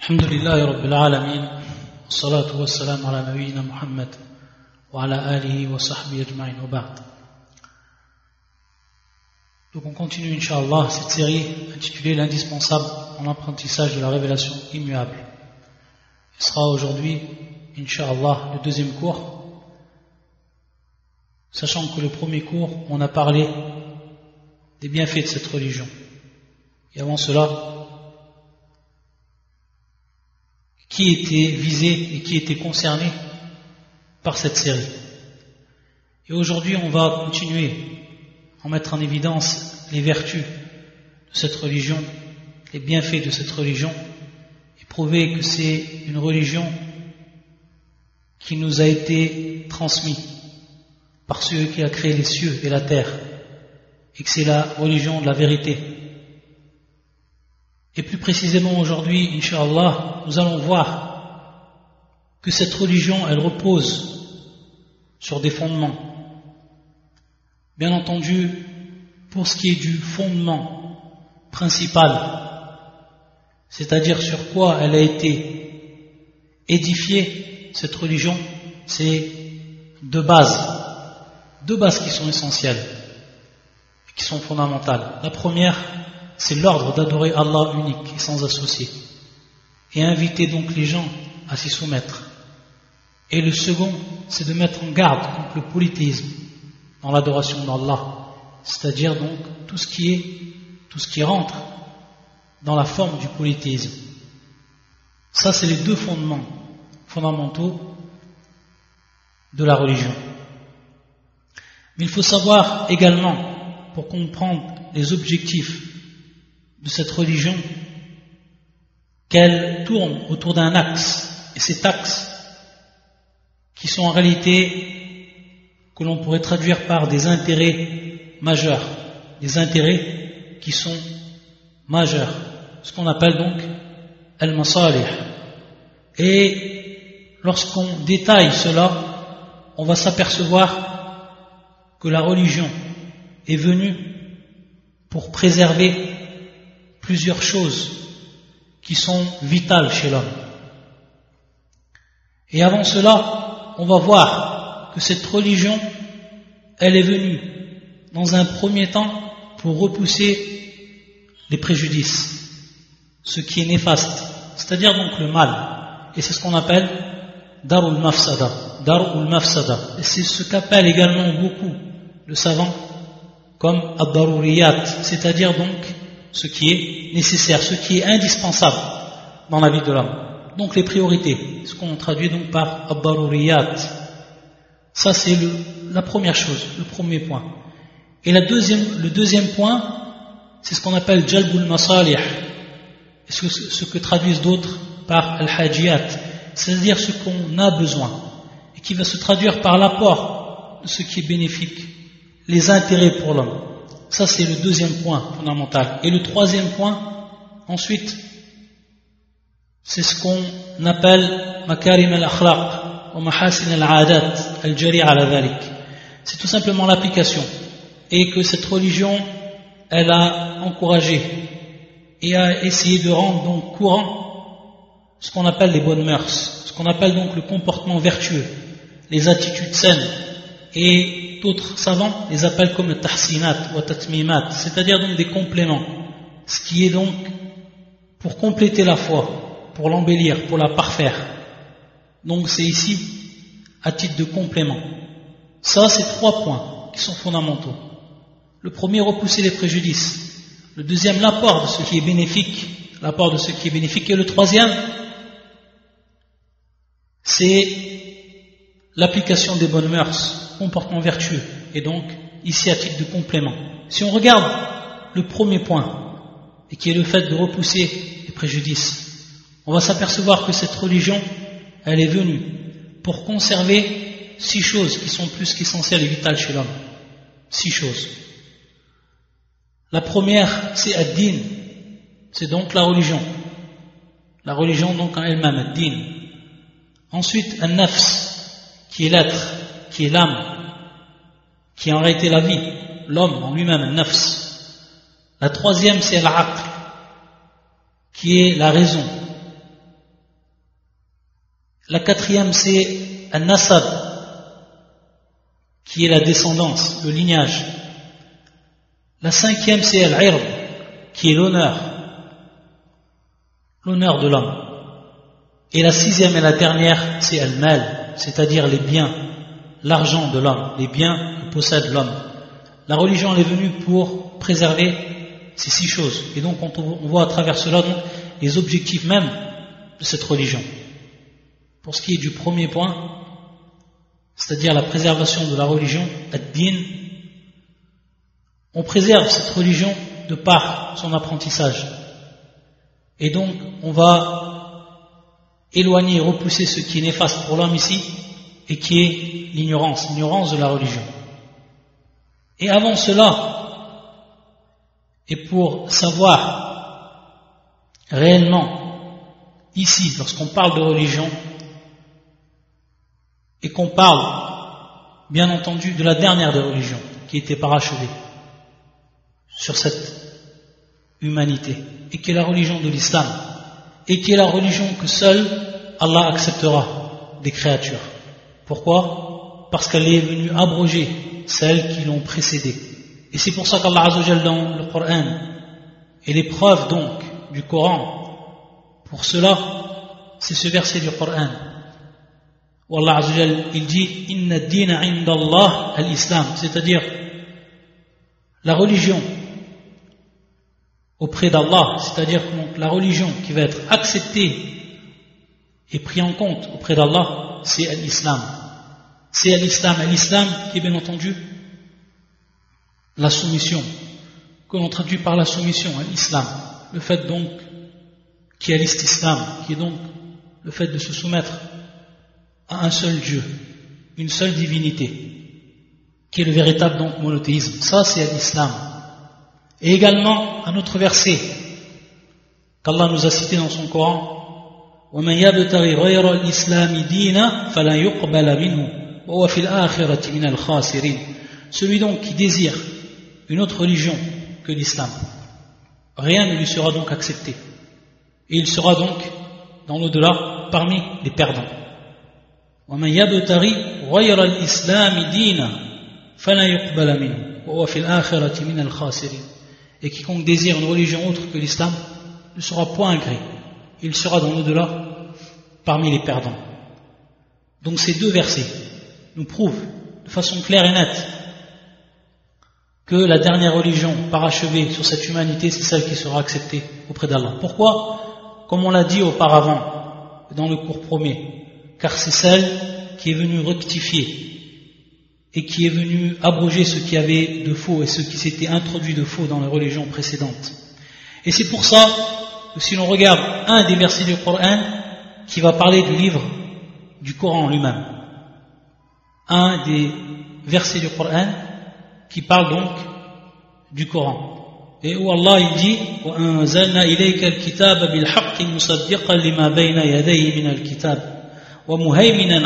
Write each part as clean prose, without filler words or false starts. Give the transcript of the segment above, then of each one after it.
الحمد لله رب العالمين والصلاة والسلام على نبينا محمد وعلى آله وصحبه أجمعين وبعد. Donc on continue Inch'Allah cette série intitulée l'indispensable en apprentissage de la révélation immuable. Ce sera aujourd'hui Inch'Allah le deuxième cours, sachant que le premier cours on a parlé des bienfaits de cette religion. Et avant cela, qui était visé et qui était concerné par cette série. Et aujourd'hui, on va continuer à mettre en évidence les vertus de cette religion, les bienfaits de cette religion, et prouver que c'est une religion qui nous a été transmise par celui qui a créé les cieux et la terre, et que c'est la religion de la vérité. Et plus précisément aujourd'hui, Inch'Allah, nous allons voir que cette religion, elle repose sur des fondements. Bien entendu, pour ce qui est du fondement principal, c'est-à-dire sur quoi elle a été édifiée, cette religion, c'est deux bases qui sont essentielles, qui sont fondamentales. La première, c'est l'ordre d'adorer Allah unique et sans associé, et inviter donc les gens à s'y soumettre. Et le second, c'est de mettre en garde contre le polythéisme dans l'adoration d'Allah, c'est-à-dire donc tout ce qui rentre dans la forme du polythéisme. Ça, c'est les deux fondements fondamentaux de la religion. Mais il faut savoir également, pour comprendre les objectifs de cette religion, qu'elle tourne autour d'un axe, et cet axe qui sont en réalité que l'on pourrait traduire par des intérêts majeurs, des intérêts qui sont majeurs, ce qu'on appelle donc al-masalih. Et lorsqu'on détaille cela, on va s'apercevoir que la religion est venue pour préserver plusieurs choses qui sont vitales chez l'homme. Et avant cela, on va voir que cette religion, elle est venue dans un premier temps pour repousser les préjudices, ce qui est néfaste, c'est-à-dire donc le mal. Et c'est ce qu'on appelle darul mafsada. Et c'est ce qu'appellent également beaucoup de savants comme ad-daruriyat, c'est-à-dire donc ce qui est nécessaire, ce qui est indispensable dans la vie de l'homme. Donc les priorités, ce qu'on traduit donc par ad-daruriyat. Ça c'est la première chose, le premier point. Et le deuxième point, c'est ce qu'on appelle jalbul masalih, ce que traduisent d'autres par al-hajiyat, c'est-à-dire ce qu'on a besoin, et qui va se traduire par l'apport de ce qui est bénéfique, les intérêts pour l'homme. Ça, c'est le deuxième point fondamental. Et le troisième point, ensuite, c'est ce qu'on appelle makarim al-akhlaq wa mahasin al-adat al-jari' ala dhalik. C'est tout simplement l'application. Et que cette religion, elle a encouragé et a essayé de rendre donc courant ce qu'on appelle les bonnes mœurs, ce qu'on appelle donc le comportement vertueux, les attitudes saines. Et d'autres savants les appellent comme le tahsinat ou tatmimat, c'est-à-dire donc des compléments, ce qui est donc pour compléter la foi, pour l'embellir, pour la parfaire. Donc c'est ici à titre de complément. Ça, c'est trois points qui sont fondamentaux. Le premier, repousser les préjudices. Le deuxième, l'apport de ce qui est bénéfique, et le troisième, c'est l'application des bonnes mœurs, comportement vertueux, et donc ici à titre de complément. Si on regarde le premier point, et qui est le fait de repousser les préjudices, on va s'apercevoir que cette religion, elle est venue pour conserver 6 choses qui sont plus qu'essentielles et vitales chez l'homme. 6 choses. La première, c'est ad-din, c'est donc la religion donc en elle-même, ad-din. Ensuite, an-nafs, qui est l'être, qui est l'âme, qui est en réalité la vie, l'homme en lui-même, al-nafs. La troisième, c'est al-aql, qui est la raison. La quatrième, c'est An-Nasab, qui est la descendance, le lignage. La cinquième, c'est Al-Ird, qui est l'honneur de l'homme. Et la sixième et la dernière, c'est Al-Mal, c'est-à-dire les biens, l'argent de l'homme, les biens que possède l'homme. La religion elle est venue pour préserver ces 6 choses. Et donc on voit à travers cela donc, les objectifs même de cette religion. Pour ce qui est du premier point, c'est-à-dire la préservation de la religion, ad-din, on préserve cette religion de par son apprentissage. Et donc on va éloigner, repousser ce qui est néfaste pour l'homme ici, et qui est l'ignorance de la religion. Et avant cela, et pour savoir réellement, ici, lorsqu'on parle de religion, et qu'on parle, bien entendu, de la dernière des religions, qui était parachevée sur cette humanité, et qui est la religion de l'islam, et qui est la religion que seul Allah acceptera des créatures. Pourquoi? Parce qu'elle est venue abroger celles qui l'ont précédée. Et c'est pour ça qu'Allah Azza wa Jalla dans le Coran, et les preuves donc du Coran, pour cela, c'est ce verset du Coran, où Allah Azza wa Jalla, il dit Inna ad-dina 'inda Allah al-Islam, c'est-à-dire la religion auprès d'Allah, c'est-à-dire donc la religion qui va être acceptée et prise en compte auprès d'Allah, c'est l'islam. C'est l'islam qui est bien entendu la soumission, que l'on traduit par la soumission, l'islam. Le fait donc qui est l'islam, qui est donc le fait de se soumettre à un seul Dieu, une seule divinité, qui est le véritable donc monothéisme. Ça c'est l'islam. Et également un autre verset qu'Allah nous a cité dans son Coran, وَمَنْ يَبْتَغِ غَيْرَ الْإِسْلَامِ دِينًا فَلَنْ يُقْبَلَ مِنْهُ وَهُوَ فِي الْآخِرَةِ مِنَ الْخَاسِرِينَ. Celui donc qui désire une autre religion que l'islam, rien ne lui sera donc accepté. Et il sera donc dans l'au-delà parmi les perdants. وَمَنْ يَبْتَغِ غَيْرَ الْإِسْلَامِ دِينًا فَلَنْ يُقْبَلَ مِنْهُ وَهُوَ فِي الْآخِرَةِ مِنَ الْخَاسِرِينَ. Et quiconque désire une religion autre que l'islam ne sera point agréé. Il sera dans l'au-delà parmi les perdants. Donc ces deux versets nous prouvent de façon claire et nette que la dernière religion parachevée sur cette humanité, c'est celle qui sera acceptée auprès d'Allah. Pourquoi? Comme on l'a dit auparavant dans le cours premier, car c'est celle qui est venue rectifier et qui est venue abroger ce qui avait de faux et ce qui s'était introduit de faux dans les religions précédentes. Et c'est pour ça que si l'on regarde un des versets du Coran qui va parler du livre du Coran lui-même, un des versets du Coran qui parle donc du Coran, et où Allah il dit وَأَنزَلْنَا إِلَيْكَ الْكِتَابَ بِالْحَقِّ مُصَدِّقًا لِمَا بَيْنَ يَدَيْهِ مِنَ الْكِتَابِ وَمُهَيْمِنًا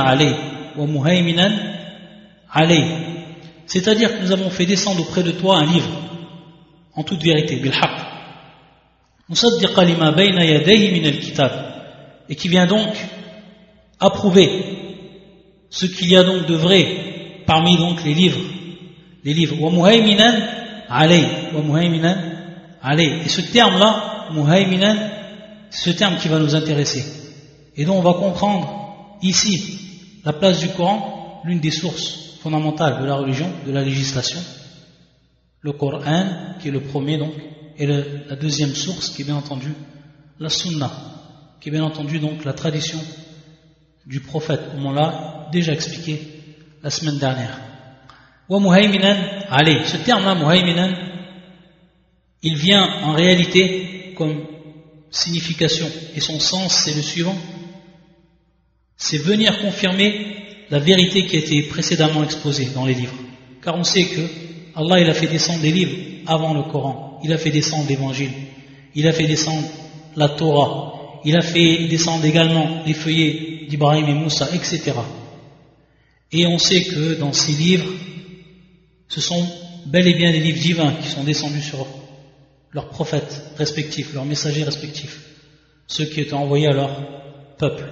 عَلَيْهِ. C'est-à-dire que nous avons fait descendre auprès de toi un livre en toute vérité, بالحق مُصَدِّقًا لِمَا بَيْنَ يَدَيْهِ مِنَ الْكِتَابِ, et qui vient donc approuver ce qu'il y a donc de vrai parmi donc les livres. وَمُهَيْمِنًا عَلَيْهِ. Et ce terme-là, muhayminan, c'est ce terme qui va nous intéresser. Et donc on va comprendre ici la place du Coran, l'une des sources fondamentales de la religion, de la législation, le Coran qui est le premier donc, et la deuxième source qui est bien entendu la Sunna, qui est bien entendu donc la tradition du prophète, comme on l'a déjà expliqué la semaine dernière. Wa muhayminan alayh. Ce terme-là, muhayminan, il vient en réalité comme signification, et son sens c'est le suivant, c'est venir confirmer la vérité qui a été précédemment exposée dans les livres. Car on sait que Allah il a fait descendre des livres avant le Coran, il a fait descendre l'évangile, il a fait descendre la Torah, il a fait descendre également les feuillets d'Ibrahim et Moussa, etc. Et on sait que dans ces livres, ce sont bel et bien des livres divins qui sont descendus sur leurs prophètes respectifs, leurs messagers respectifs, ceux qui étaient envoyés à leur peuple.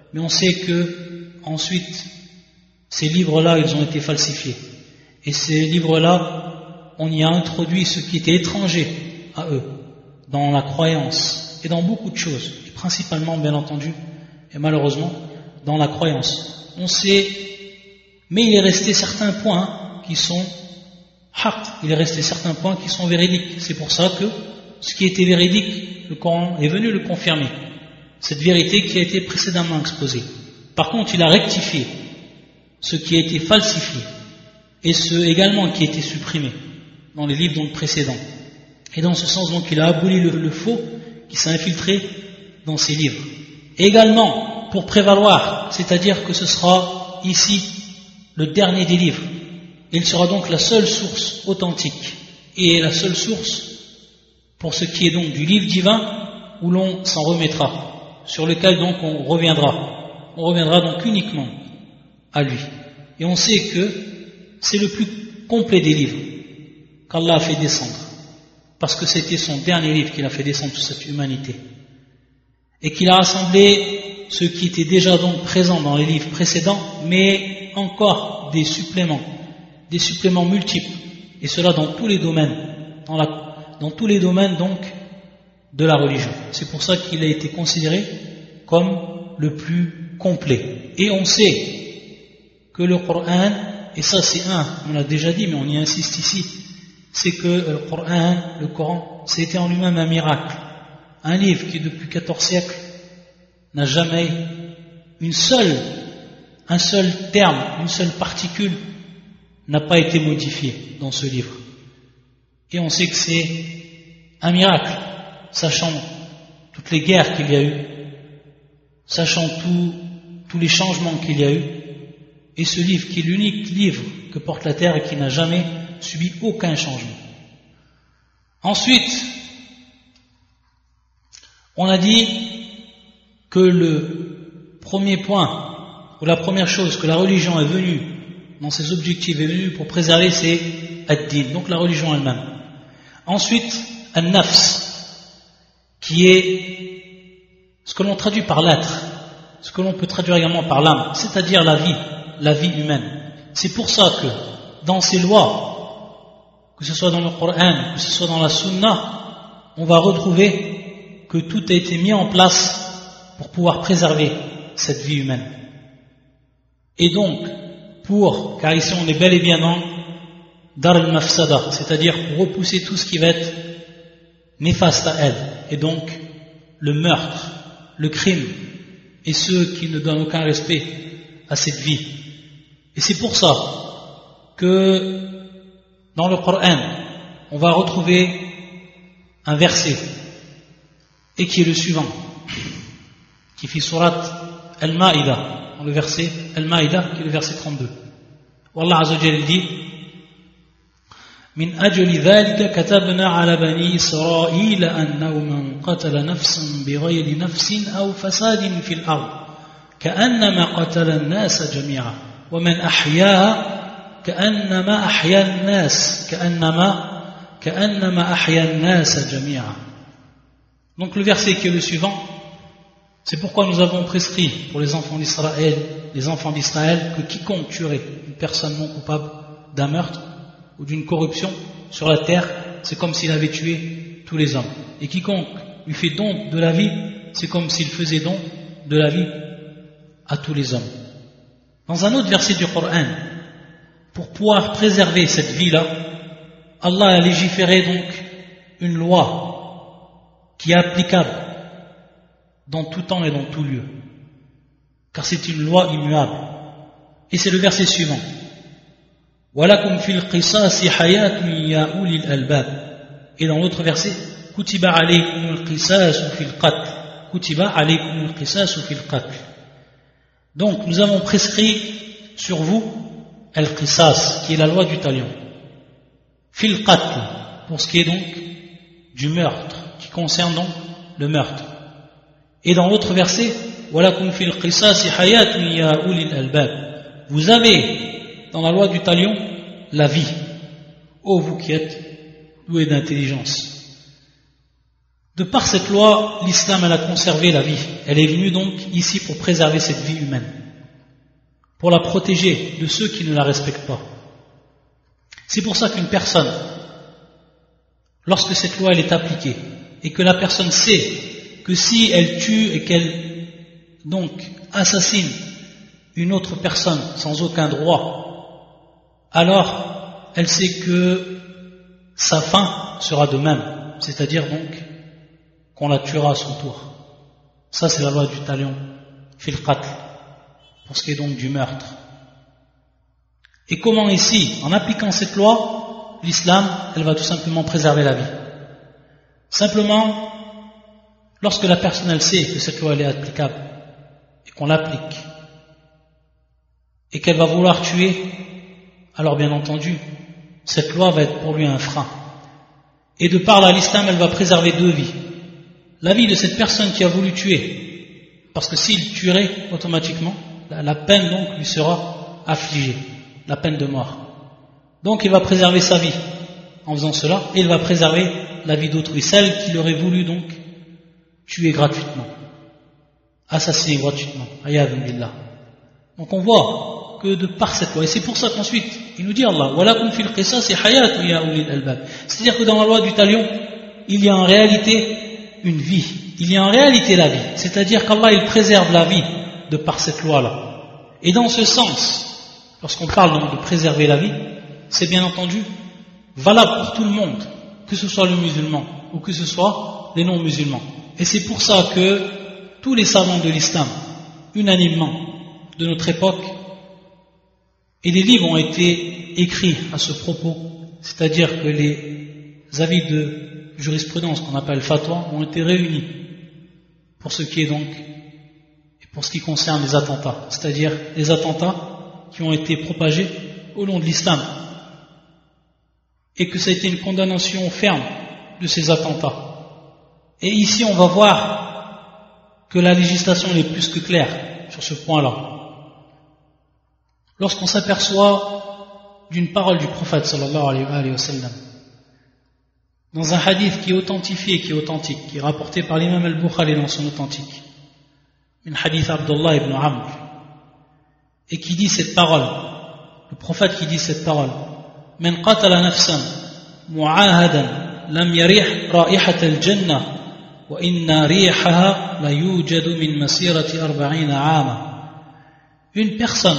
Mais on sait que ensuite ces livres-là, ils ont été falsifiés. Et ces livres-là, on y a introduit ce qui était étranger à eux, dans la croyance et dans beaucoup de choses, et principalement, bien entendu, et malheureusement, dans la croyance. On sait, mais il est resté certains points qui sont haqq, il est resté certains points qui sont véridiques. C'est pour ça que ce qui était véridique, le Coran est venu le confirmer. Cette vérité qui a été précédemment exposée. Par contre, il a rectifié ce qui a été falsifié et ce également qui a été supprimé dans les livres donc précédents. Et dans ce sens, donc, il a aboli le faux qui s'est infiltré dans ces livres. Et également, pour prévaloir, c'est-à-dire que ce sera ici le dernier des livres. Il sera donc la seule source authentique et la seule source pour ce qui est donc du livre divin où l'on s'en remettra, sur lequel donc on reviendra. On reviendra donc uniquement à lui. Et on sait que c'est le plus complet des livres qu'Allah a fait descendre, parce que c'était son dernier livre qu'il a fait descendre sur cette humanité, et qu'il a rassemblé ce qui était déjà donc présent dans les livres précédents, mais encore des suppléments multiples, et cela dans tous les domaines, dans tous les domaines donc de la religion. C'est pour ça qu'il a été considéré comme le plus complet. Et on sait que le Coran, et ça c'est on l'a déjà dit mais on y insiste ici, c'est que le Coran, c'était en lui-même un miracle, un livre qui depuis 14 siècles n'a jamais un seul terme, une seule particule n'a pas été modifié dans ce livre. Et on sait que c'est un miracle, sachant toutes les guerres qu'il y a eu, sachant tous les changements qu'il y a eu, et ce livre qui est l'unique livre que porte la terre et qui n'a jamais subi aucun changement. Ensuite, on a dit que le premier point, ou la première chose que la religion est venue, dans ses objectifs est venue pour préserver, c'est ad-din, donc la religion elle-même. Ensuite, an-nafs, qui est ce que l'on traduit par l'être, ce que l'on peut traduire également par l'âme, c'est-à-dire la vie humaine. C'est pour ça que dans ces lois, que ce soit dans le Coran, que ce soit dans la Sunna, on va retrouver que tout a été mis en place pour pouvoir préserver cette vie humaine. Et donc, car ici on est bel et bien dans Dar al-Mafsada, c'est-à-dire pour repousser tout ce qui va être néfaste à elle, et donc le meurtre, le crime, et ceux qui ne donnent aucun respect à cette vie. Et c'est pour ça que dans le Coran, on va retrouver un verset, et qui est le suivant, qui fait surat Al-Ma'ida, dans le verset Al-Ma'ida, qui est le verset 32. Où Allah Azza wa Jalla dit: من أجل ذلك كتبنا على بني إسرائيل أنه من قتل نفسا بغير نفس أو فساد في الأرض كأنما قتل الناس جميعا ومن أحياها كأنما أحيا الناس جميعا. Donc le verset qui est le suivant, c'est pourquoi nous avons prescrit pour les enfants d'Israël que quiconque tuerait une personne non coupable d'un meurtre ou d'une corruption sur la terre, c'est comme s'il avait tué tous les hommes. Et quiconque lui fait don de la vie, c'est comme s'il faisait don de la vie à tous les hommes. Dans un autre verset du Coran, pour pouvoir préserver cette vie-là, Allah a légiféré donc une loi qui est applicable dans tout temps et dans tout lieu, car c'est une loi immuable. Et c'est le verset suivant: وَلَكُمْ فِي الْقِصَاصِ حَيَاةٌ يَا أُولِي الْأَلْبَابِ. Et dans l'autre verset, كُتِبَ عَلَيْكُمُ الْقِصَاصُ فِي الْقَتْلِ. كُتِبَ عَلَيْكُمُ الْقِصَاصُ فِي الْقَتْلِ. Donc nous avons prescrit sur vous al-qisas, qui est la loi du talion, fil qatl, pour ce qui est donc du meurtre, qui concerne donc le meurtre. Et dans l'autre verset, walakum fil qisas hayatun ya ulil albab, vous avez dans la loi du talion la vie, ô vous qui êtes doués d'intelligence. De par cette loi, l'islam elle a conservé la vie. Elle est venue donc ici pour préserver cette vie humaine, pour la protéger de ceux qui ne la respectent pas. C'est pour ça qu'une personne, lorsque cette loi elle est appliquée, et que la personne sait que si elle tue et qu'elle donc assassine une autre personne sans aucun droit, alors elle sait que sa fin sera de même, c'est-à-dire donc qu'on la tuera à son tour. Ça c'est la loi du talion, fil qatl, pour ce qui est donc du meurtre. Et comment ici, en appliquant cette loi, l'islam, elle va tout simplement préserver la vie. Simplement, lorsque la personne elle sait que cette loi elle est applicable et qu'on l'applique et qu'elle va vouloir tuer, alors bien entendu, cette loi va être pour lui un frein. Et de par là, l'islam elle va préserver deux vies. La vie de cette personne qui a voulu tuer, parce que s'il tuerait automatiquement, la peine donc lui sera affligée, la peine de mort. Donc il va préserver sa vie en faisant cela, et il va préserver la vie d'autrui, celle qu'il aurait voulu donc tuer gratuitement, assassiner gratuitement. Ayadun billah. Donc on voit que de par cette loi, et c'est pour ça qu'ensuite il nous dit Allah, walakum fil qisas hayatun ya ulil albab. C'est-à-dire que dans la loi du talion, il y a en réalité une vie, il y a en réalité la vie, c'est-à-dire qu'Allah il préserve la vie de par cette loi-là. Et dans ce sens, lorsqu'on parle donc de préserver la vie, c'est bien entendu valable pour tout le monde, que ce soit le musulman ou que ce soit les non-musulmans. Et c'est pour ça que tous les savants de l'islam, unanimement de notre époque, et des livres ont été écrits à ce propos, c'est-à-dire que les avis de jurisprudence qu'on appelle fatwa ont été réunis pour ce qui est donc et pour ce qui concerne les attentats, c'est-à-dire les attentats qui ont été propagés au long de l'islam, et que ça a été une condamnation ferme de ces attentats. Et ici on va voir que la législation est plus que claire sur ce point-là. Lorsqu'on s'aperçoit d'une parole du prophète sallallahu alayhi wa sallam, dans un hadith qui est authentifié, qui est authentique, qui est rapporté par l'imam al-Bukhari dans son authentique, un hadith Abdullah ibn Amr, et qui dit cette parole, le prophète qui dit cette parole, من قتل نفسا معاهدا لم يريح رائحة الجنة وإن ريحها لا يوجد من مسيرة 40 عاما. Une personne,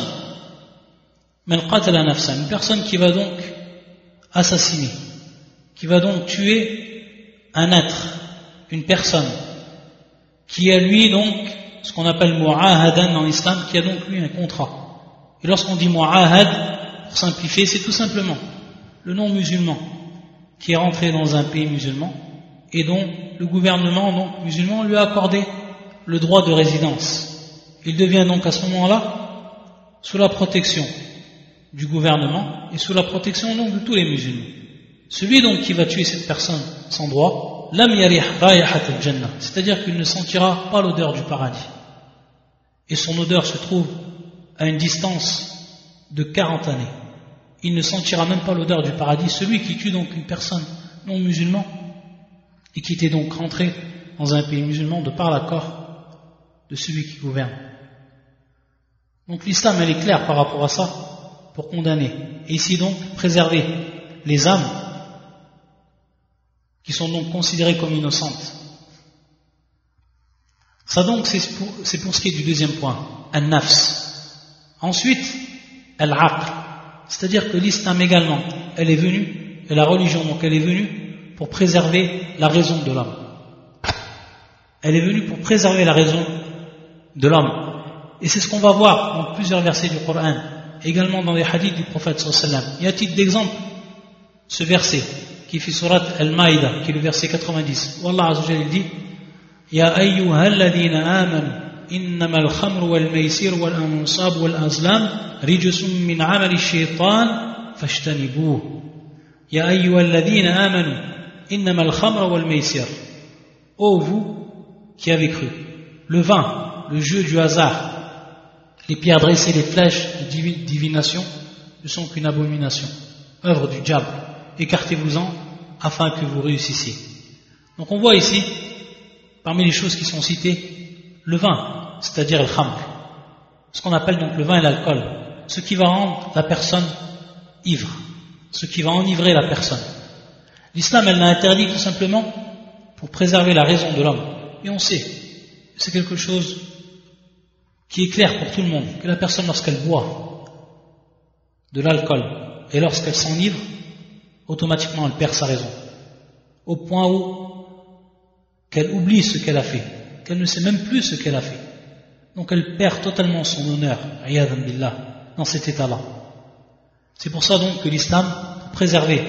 من قتل نفسا, une personne qui va donc assassiner, qui va donc tuer un être, une personne, qui a lui donc ce qu'on appelle mu'ahadan dans l'islam, qui a donc lui un contrat. Et lorsqu'on dit mu'ahad, pour simplifier, c'est tout simplement le non-musulman qui est rentré dans un pays musulman et dont le gouvernement donc, musulman lui a accordé le droit de résidence. Il devient donc à ce moment-là sous la protection du gouvernement et sous la protection donc de tous les musulmans. Celui donc qui va tuer cette personne sans droit, lam yarih rayahat al-jannah, c'est-à-dire qu'il ne sentira pas l'odeur du paradis. Et son odeur se trouve à une distance de 40 années. Il ne sentira même pas l'odeur du paradis. Celui qui tue donc une personne non musulmane et qui était donc rentré dans un pays musulman de par l'accord de celui qui gouverne. Donc l'islam elle est claire par rapport à ça pour condamner. Et ici donc préserver les âmes qui sont donc considérées comme innocentes. Ça donc c'est pour ce qui est du deuxième point, an-nafs. Ensuite, al-aql, c'est-à-dire que l'islam également, elle est venue, et la religion donc elle est venue pour préserver la raison de l'homme. Elle est venue pour préserver la raison de l'homme. Et c'est ce qu'on va voir dans plusieurs versets du Coran, également dans les hadiths du prophète sallallahu alayhi wa sallam. Il y a à titre d'exemple ce verset qui fait surat Al-Maïda, qui est le verset 90, où Allah Azza wa Jalla dit Ya ayyuhalladhina amanu إنما الخمر والميسير والأنصاب والأزلام رجس من عمل الشيطان فاجتنبوه يا أيها الذين آمنوا إنما الخمر والميسير. Ô vous qui avez cru, le vin, le jeu du hasard, les pierres dressées, les flèches de divination ne sont qu'une abomination, œuvre du diable. Écartez-vous-en afin que vous réussissiez. Donc on voit ici, parmi les choses qui sont citées, le vin, c'est-à-dire le khamr, ce qu'on appelle donc le vin et l'alcool, ce qui va rendre la personne ivre, ce qui va enivrer la personne. L'islam, elle l'a interdit tout simplement pour préserver la raison de l'homme. Et on sait, c'est quelque chose qui est clair pour tout le monde, que la personne, lorsqu'elle boit de l'alcool et lorsqu'elle s'enivre, automatiquement elle perd sa raison, au point où qu'elle oublie ce qu'elle a fait, qu'elle ne sait même plus ce qu'elle a fait. Donc elle perd totalement son honneur, iyadhan billah, dans cet état-là. C'est pour ça donc que l'islam, pour préserver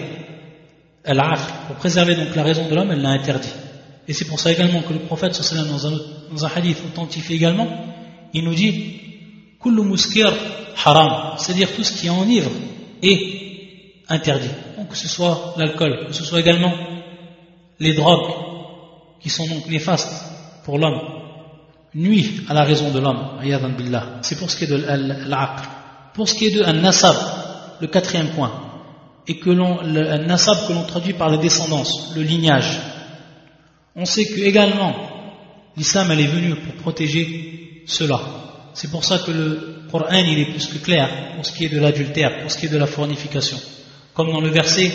pour préserver donc la raison de l'homme, elle l'a interdit. Et c'est pour ça également que le prophète sallallahu alayhi wa sallam, dans un hadith authentifié également, il nous dit kullu muskir haram, c'est-à-dire tout ce qui enivre est interdit. Donc que ce soit l'alcool, que ce soit également les drogues qui sont donc néfastes pour l'homme, nuit à la raison de l'homme, iyadhan billah. C'est pour ce qui est de l'aql. Pour ce qui est de an-nasab, le quatrième point, et que le nasab que l'on traduit par la descendance, le lignage. On sait que également l'islam elle est venu pour protéger cela. C'est pour ça que le Coran il est plus que clair pour ce qui est de l'adultère, pour ce qui est de la fornication. Comme dans le verset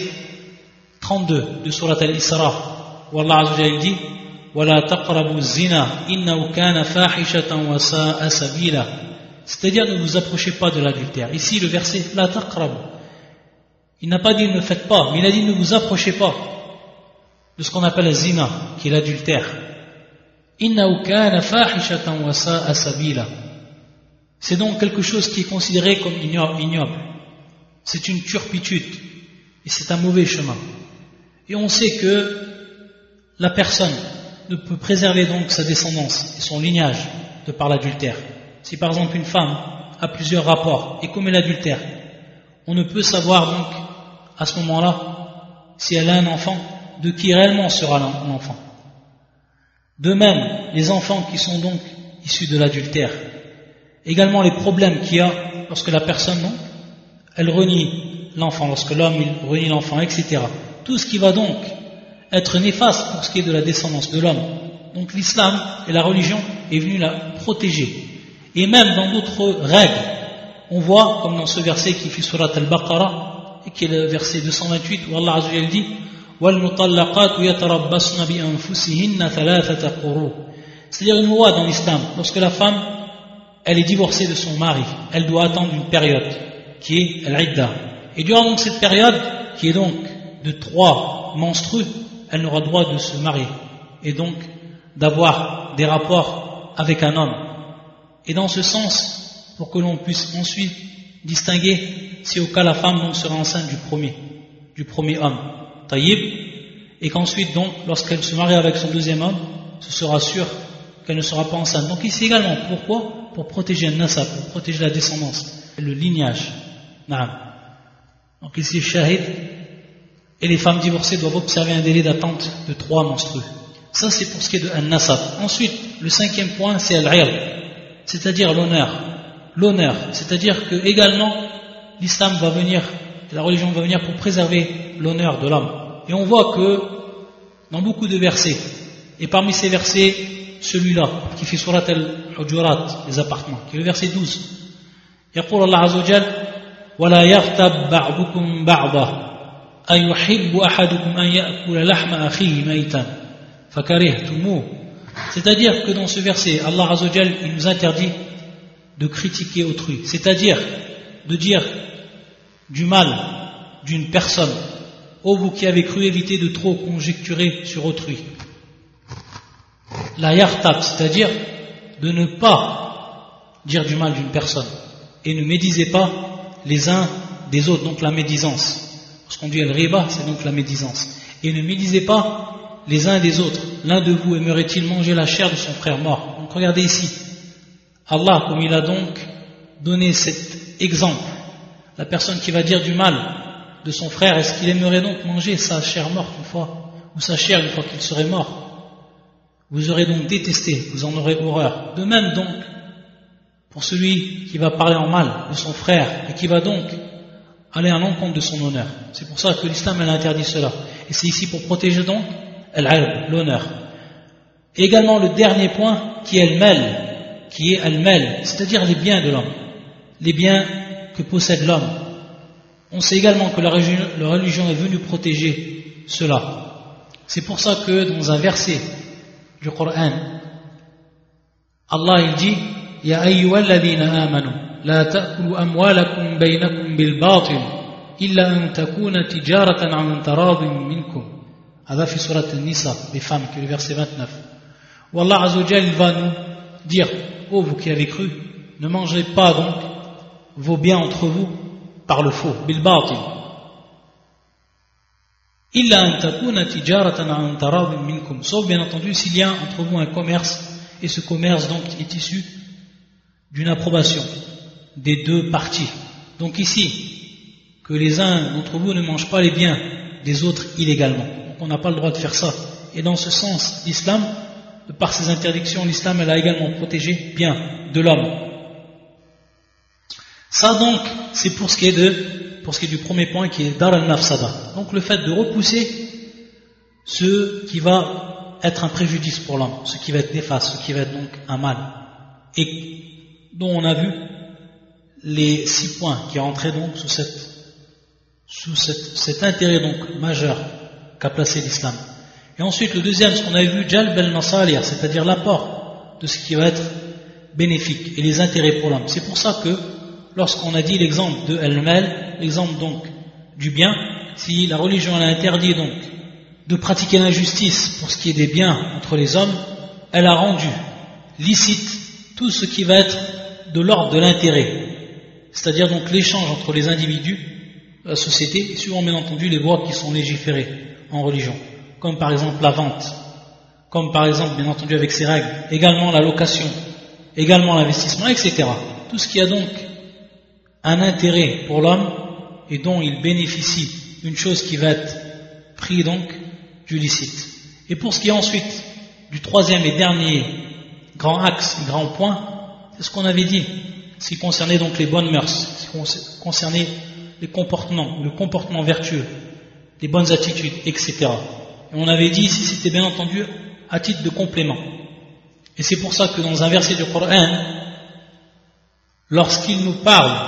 32 de Surat Al-Isra, où Allah Azza wa Jalla dit وَلَا تَقْرَبُوا الزِّنَا إِنَّهُ كَانَ فَاحِشَةً وَسَاءَ سَبِيلًا. C'est-à-dire ne vous approchez pas de l'adultère. Ici le verset la taqrabu. Il n'a pas dit ne faites pas, mais il a dit ne vous approchez pas de ce qu'on appelle le zina, qui est l'adultère. إِنَّهُ كَانَ فَاحِشَةً وَسَاءَ سَبِيلًا. C'est donc quelque chose qui est considéré comme ignoble. C'est une turpitude et c'est un mauvais chemin. Et on sait que la personne ne peut préserver donc sa descendance et son lignage de par l'adultère. Si par exemple une femme a plusieurs rapports et commet l'adultère, on ne peut savoir donc à ce moment-là si elle a un enfant, de qui réellement sera l'enfant. De même, les enfants qui sont donc issus de l'adultère, également les problèmes qu'il y a lorsque la personne, non, elle renie l'enfant, lorsque l'homme il renie l'enfant, etc. Tout ce qui va donc être néfaste pour ce qui est de la descendance de l'homme. Donc l'islam et la religion est venu la protéger. Et même dans d'autres règles, on voit, comme dans ce verset qui fait surat al-Baqarah, et qui est le verset 228, où Allah Azza wa Jalla dit وَالْمُطَلَّقَاتُ يَتَرَبَّصْنَ بِأَنفُسِهِنَّ ثَلَاثَةَ قُرُوءٍ. C'est-à-dire une loi dans l'islam, lorsque la femme elle est divorcée de son mari, elle doit attendre une période qui est al-idda. Et durant donc cette période, qui est donc de 3 menstrues, elle n'aura droit de se marier et donc d'avoir des rapports avec un homme. Et dans ce sens, pour que l'on puisse ensuite distinguer si au cas la femme donc sera enceinte du premier homme, taïb, et qu'ensuite donc lorsqu'elle se marie avec son deuxième homme, ce sera sûr qu'elle ne sera pas enceinte. Donc ici également, pourquoi ? Pour protéger le nasab, pour protéger la descendance, le lignage. Naam. Donc ici, shahid, et les femmes divorcées doivent observer un délai d'attente de 3 menstrues. Ça c'est pour ce qui est de an-nasab. Ensuite, le 5e point, c'est al-'ird, c'est-à-dire l'honneur. L'honneur, c'est-à-dire que également l'islam va venir, la religion va venir pour préserver l'honneur de l'homme. Et on voit que dans beaucoup de versets, et parmi ces versets, celui-là, qui fait surat al-Hujurat, les appartements, qui est le verset 12. يقول الله عز وجل ولا يغتب بعضكم بعضا أيحب أحدكم أن يأكل لحم أخيه ميتا فكرهتموه. C'est-à-dire que dans ce verset, Allah Azza wa Jal, il nous interdit de critiquer autrui, c'est-à-dire de dire du mal d'une personne. Ô vous qui avez cru éviter de trop conjecturer sur autrui. La yartab, c'est-à-dire de ne pas dire du mal d'une personne et ne médisez pas les uns des autres, donc la médisance. Lorsqu'on dit al-riba, c'est donc la médisance. Et ne médisez pas les uns des autres. L'un de vous aimerait-il manger la chair de son frère mort? Donc regardez ici, Allah, comme il a donc donné cet exemple, la personne qui va dire du mal de son frère, est-ce qu'il aimerait donc manger sa chair morte une fois, ou sa chair une fois qu'il serait mort? Vous aurez donc détesté, vous en aurez horreur. De même donc, pour celui qui va parler en mal de son frère et qui va donc aller à l'encontre de son honneur. C'est pour ça que l'islam a interdit cela. Et c'est ici pour protéger donc al-'irb, l'honneur. Et également le dernier point qui est al-mal, c'est-à-dire les biens de l'homme, les biens que possède l'homme. On sait également que la religion est venue protéger cela. C'est pour ça que dans un verset du Coran, Allah il dit Ya ayyuhalladhina amanu la ta'kulu amwalakum baynakum bil batil illa an takuna tijaratan an taradin minkum. Ada fi surat An-Nisa, les femmes, qui est le verset 29. Où Allah Azza wa Jalla va nous dire ô vous qui avez cru, ne mangez pas donc vos biens entre vous par le faux, bil batil. Illa an takuna tijaratan an taradin minkum. Sauf bien entendu s'il y a entre vous un commerce, et ce commerce donc est issu d'une approbation des deux parties. Donc ici, que les uns d'entre vous ne mangent pas les biens des autres illégalement. Donc on n'a pas le droit de faire ça. Et dans ce sens, l'islam, par ses interdictions, l'islam elle a également protégé bien de l'homme. Ça donc, c'est pour ce qui est du premier point qui est dar al-nafsada. Donc le fait de repousser ce qui va être un préjudice pour l'homme, ce qui va être néfaste, ce qui va être donc un mal. Et dont on a vu les 6 points qui rentraient donc sous cet intérêt donc majeur qu'a placé l'islam. Et ensuite le deuxième, ce qu'on avait vu, jalb al-masalih, c'est-à-dire l'apport de ce qui va être bénéfique et les intérêts pour l'homme. C'est pour ça que lorsqu'on a dit l'exemple de al-mal, l'exemple donc du bien, si la religion elle a interdit donc de pratiquer l'injustice pour ce qui est des biens entre les hommes, elle a rendu licite tout ce qui va être de l'ordre de l'intérêt, c'est-à-dire donc l'échange entre les individus, la société, suivant bien entendu les lois qui sont légiférées en religion, comme par exemple la vente, comme par exemple bien entendu avec ses règles, également la location, également l'investissement, etc. Tout ce qui a donc un intérêt pour l'homme et dont il bénéficie, une chose qui va être prise donc du licite. Et pour ce qui est ensuite du troisième et dernier grand axe, grand point, c'est ce qu'on avait dit, ce qui concernait donc les bonnes mœurs, ce qui concernait les comportements, le comportement vertueux, les bonnes attitudes, etc. Et on avait dit ici, c'était bien entendu à titre de complément. Et c'est pour ça que dans un verset du Coran, lorsqu'il nous parle,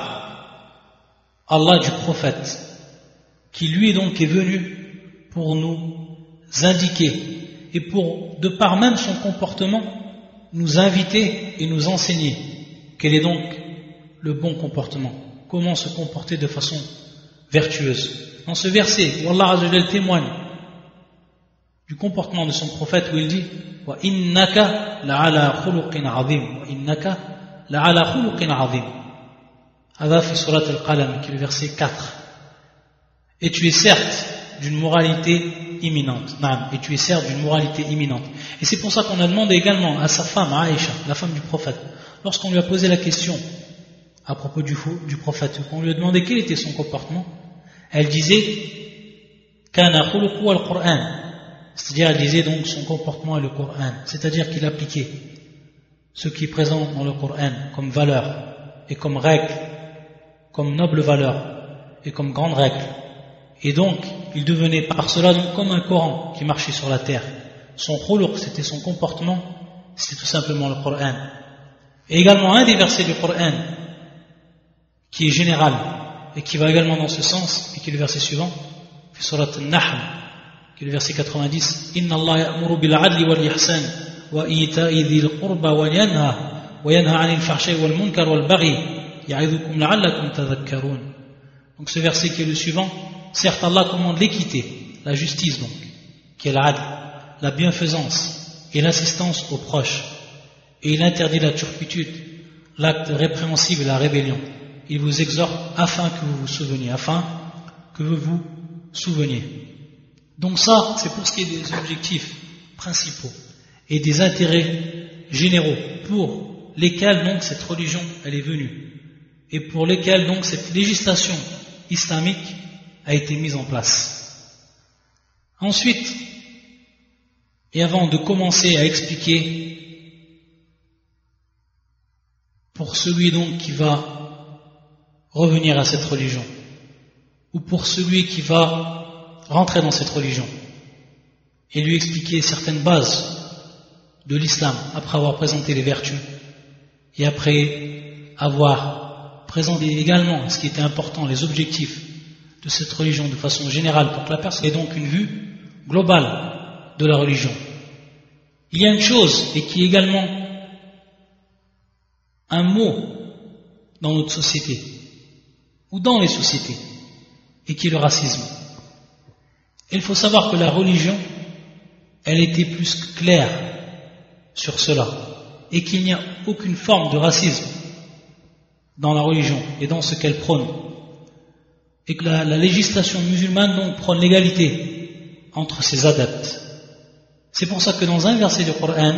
Allah du prophète, qui lui donc est venu pour nous indiquer et pour, de par même son comportement, nous inviter et nous enseigner quel est donc le bon comportement, comment se comporter de façon vertueuse. Dans ce verset où Allah Azza wa Jalla témoigne du comportement de son prophète, où il dit wa innaka la'ala khuluqin 'azim, wa innaka la'ala khuluqin 'azim. Hada fi surat al-Qalam, qui est le verset 4. Et tu es certes d'une moralité imminente. Et tu es certes d'une moralité imminente. Et c'est pour ça qu'on a demandé également à sa femme, à Aïcha, la femme du prophète, lorsqu'on lui a posé la question à propos du prophète, qu'on lui a demandé quel était son comportement, elle disait kana khuluqu al-Qur'an, c'est-à-dire elle disait donc son comportement est le Coran, c'est-à-dire qu'il appliquait ce qui est présent dans le Coran comme valeur et comme règle, comme noble valeur et comme grande règle. Et donc, il devenait par cela donc comme un Coran qui marchait sur la terre. Son khuluq, c'était son comportement, c'était tout simplement le Coran. Et également un des versets du Coran qui est général et qui va également dans ce sens, et qui est le verset suivant, surat An-Nahl, qui est le verset 90, Inna Allah ya'muru bil 'adli wal ihsan wa ita'i dhil qurba wa yanha 'anil fahsha'i wal munkar wal baghi ya'idhukum la'allakum tadhakkarun. Donc ce verset qui est le suivant, certes Allah commande l'équité, la justice donc, qui est l'adl, la bienfaisance et l'assistance aux proches, et il interdit la turpitude, l'acte répréhensible et la rébellion. Il vous exhorte afin que vous vous souveniez. Donc ça, c'est pour ce qui est des objectifs principaux et des intérêts généraux pour lesquels donc cette religion elle est venue et pour lesquels donc cette législation islamique a été mise en place. Ensuite, et avant de commencer à expliquer pour celui donc qui va revenir à cette religion, ou pour celui qui va rentrer dans cette religion, et lui expliquer certaines bases de l'islam après avoir présenté les vertus et après avoir présenté également ce qui était important, les objectifs de cette religion de façon générale pour que la personne ait donc une vue globale de la religion. Il y a une chose et qui est également un mot dans notre société ou dans les sociétés et qui est le racisme. Et il faut savoir que la religion, elle était plus claire sur cela et qu'il n'y a aucune forme de racisme dans la religion et dans ce qu'elle prône, et que la législation musulmane donc prône l'égalité entre ses adeptes. C'est pour ça que dans un verset du Coran,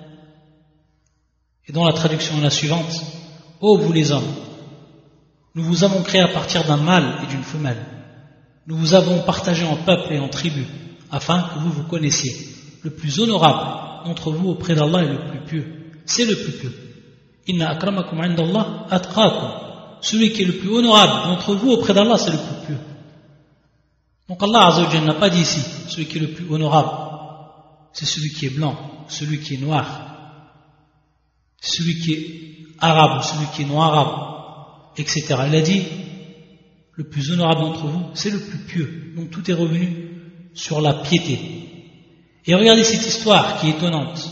et dont la traduction est la suivante: ô vous les hommes, nous vous avons créé à partir d'un mâle et d'une femelle, nous vous avons partagé en peuple et en tribus, afin que vous vous connaissiez. Le plus honorable d'entre vous auprès d'Allah est le plus pieux, c'est le plus pieux. Inna akramakum indallah atqakum. Celui qui est le plus honorable d'entre vous auprès d'Allah, c'est le plus pieux. Donc Allah Azza wa Jalla n'a pas dit ici celui qui est le plus honorable, c'est celui qui est blanc, celui qui est noir, celui qui est arabe, celui qui est non-arabe, etc. Il a dit le plus honorable d'entre vous, c'est le plus pieux. Donc tout est revenu sur la piété. Et regardez cette histoire qui est étonnante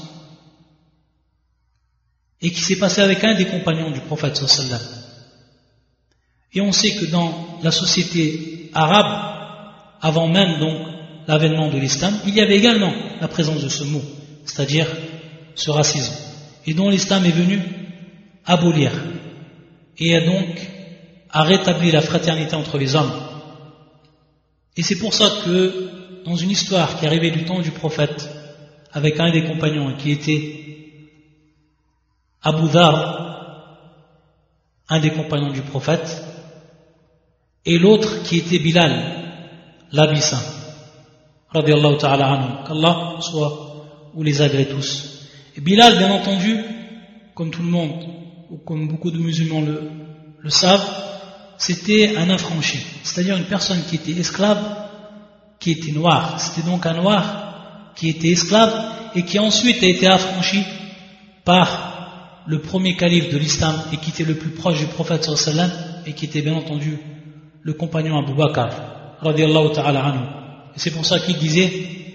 et qui s'est passée avec un des compagnons du prophète sallallahu alayhi wa sallam. Et on sait que dans la société arabe, avant même donc l'avènement de l'islam, il y avait également la présence de ce mot, c'est-à-dire ce racisme, et dont l'islam est venu abolir et a donc à rétablir la fraternité entre les hommes. Et c'est pour ça que dans une histoire qui arrivait du temps du prophète avec un des compagnons qui était Abu Dhar, un des compagnons du prophète, et l'autre qui était Bilal, l'Abyssin, radiyallahu ta'ala anhu, qu'Allah soit ou les agrée tous. Et Bilal, bien entendu, comme tout le monde, ou comme beaucoup de musulmans le savent, c'était un affranchi, c'est-à-dire une personne qui était esclave, qui était noire. C'était donc un noir qui était esclave et qui ensuite a été affranchi par le premier calife de l'islam et qui était le plus proche du prophète sallallahu alayhi wa sallam et qui était bien entendu le compagnon Abu Bakr radiyallahu ta'ala anhu. Et c'est pour ça qu'il disait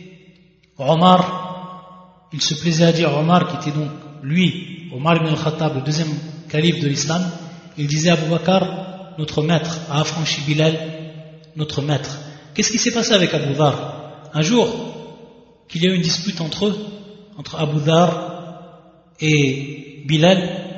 Omar, il se plaisait à dire Omar, qui était donc lui, Omar ibn al-Khattab, le deuxième calife de l'islam, il disait Abu Bakr, notre maître, a affranchi Bilal, notre maître. Qu'est-ce qui s'est passé avec Abu Dhar? Un jour, qu'il y a eu une dispute entre eux, entre Abu Dhar et Bilal,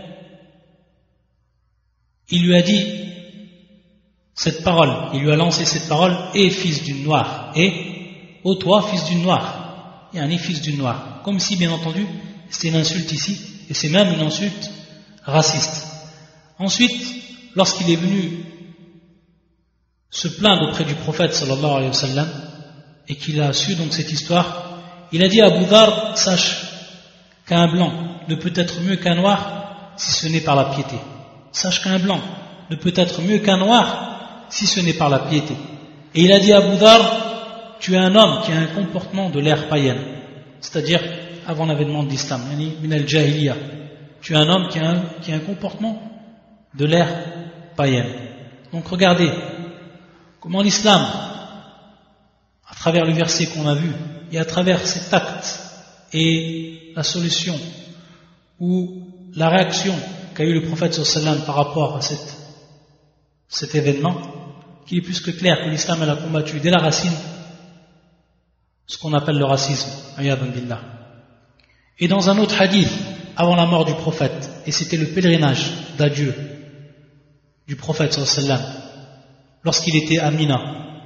il lui a dit cette parole, il lui a lancé cette parole: et fils d'une noire, et ô toi, fils d'une noire, et un fils d'une noire, comme si bien entendu c'était une insulte ici, et c'est même une insulte raciste. Ensuite, lorsqu'il est venu se plaindre auprès du prophète sallallahu alayhi wa sallam et qu'il a su donc cette histoire, il a dit à Abu Dhar: sache qu'un blanc ne peut être mieux qu'un noir si ce n'est par la piété. Sache qu'un blanc ne peut être mieux qu'un noir si ce n'est par la piété. Et il a dit à Abu Dhar: tu es un homme qui a un comportement de l'ère païenne, c'est-à-dire avant l'avènement de l'islam, min al-jahiliya. Tu es un homme qui a un comportement de l'ère païenne. Donc regardez comment l'islam, à travers le verset qu'on a vu, et à travers cet acte et la solution ou la réaction qu'a eu le prophète sallallahu alayhi wa sallam par rapport à cet événement, qu'il est plus que clair que l'islam elle a combattu dès la racine ce qu'on appelle le racisme, ayadun billah. Et dans un autre hadith, avant la mort du prophète, et c'était le pèlerinage d'adieu du prophète sallallahu alayhi wa sallam, lorsqu'il était à Mina,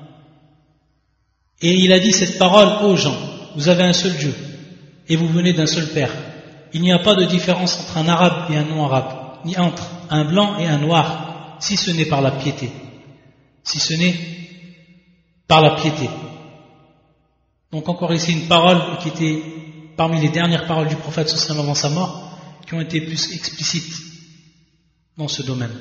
et il a dit cette parole aux gens: vous avez un seul Dieu et vous venez d'un seul Père. Il n'y a pas de différence entre un arabe et un non-arabe, ni entre un blanc et un noir, si ce n'est par la piété. Si ce n'est par la piété. Donc encore ici une parole qui était parmi les dernières paroles du prophète sallallahu alayhi wa sallam avant sa mort, qui ont été plus explicites dans ce domaine.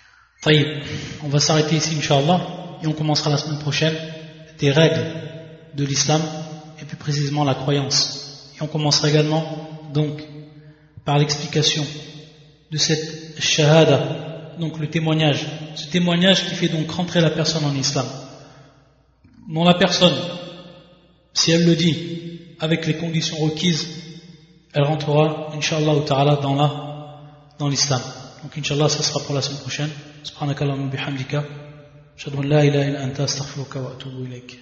On va s'arrêter ici, Inch'Allah, et on commencera la semaine prochaine des règles de l'islam, et plus précisément la croyance. Et on commencera également donc par l'explication de cette shahada, donc le témoignage, ce témoignage qui fait donc rentrer la personne en islam. Non, la personne, si elle le dit avec les conditions requises, elle rentrera, Inch'Allah ta'ala, dans l'islam. Donc Inch'Allah, ça sera pour la semaine prochaine. Subhanakallahumma bihamdika, ashhadu an la ilaha illa anta astaghfiruka wa atubu ilayk.